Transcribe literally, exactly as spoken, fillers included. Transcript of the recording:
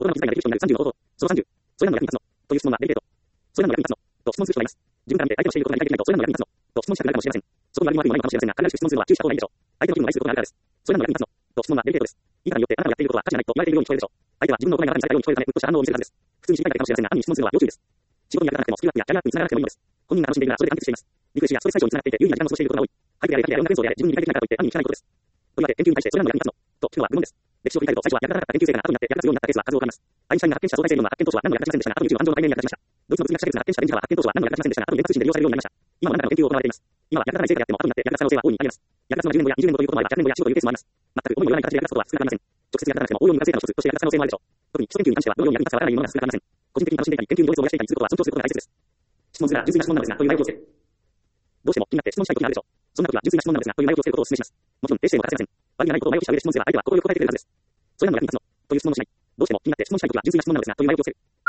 大人の気遣いができる人になるさんじゅうの方法。そのさんじゅう。それなの役に立つの。という質問はデリケート。それなの役に立つの。と質問する人がいます。自分から見て相手のしていることが理解できないと、それなの役に立つの。と質問したくなるかもしれません。そこに悪いも悪いもないのかもしれませんが、必ずしも質問するのは注意した方がいいでしょう。相手の気分を愛することがあるからです。それなの役に立つの。と質問はデリケートです。いかによってあなたがやっていることは価値がないと言われているように聞こえるでしょう。相手は自分の行いがあなたにされたように聞こえるため、うっとした反応を見せるはずです。普通に知りたいだけかもしれませんが、後に質問するのは要注意です。仕事に役立たなくても、スキルアップやキャリアアップにつながなくてもいいのです。本人が楽しんでいるならそれで完結しています。リフレッシュやストレス解消につながっていて、有意義な時間を過ごしていることが多い。俳句であれ、絵画であれ、音楽演奏であれ、自分に理解できないからといって、単に聞かないことです。とりわけ研究に対してそれなの役に立つの。と聞くのは無論です。歴史を振り返ると、最初は役立たなかった研究成果が後になって役立つようになったケースは数多くあります。アインシュタインが発見した相対性理論は発見当初は何も役立ちませんでしたが、後に宇宙の安定の解明に役立ちました。ドイツの物理学者が発見した電磁波は発見当初は何も役立ちませんでしたが、後に電波通信で利用されるようになりました。今は何らかの研究を行われています。今は役立たない成果であっても後になって役立つ可能性は大いにあります。役立つのがじゅうねんごやにじゅうねんごということもあれば、ひゃくねんごや死後というケースもあります。全く思いもよらない形で役立つことは少なくありません。直接役立たなくても応用に向かう成果の一つとして役立つ可能性もあるでしょう。特に基礎研究に関してはどのように役に立つかわからないものが少なくありません。個人的に楽しんでいたり、研究に情熱を燃やしていたりすることは尊重することが大切です。質問するなら純粋な質問なのですが、という内容をつける。どうしても気になって質問したい時があるでしょう。そんな時は純粋な質問なのですが、という内容をつけることをお勧めします。もちろん、冷静も欠かせません。悪気がないことを前置きした上で質問すれば、相手は快く答えてくれるはずです。それなの役に立つの。という質問をしない。どうしても気になって質問したい時は純粋な質問なのですが、という内容をつける。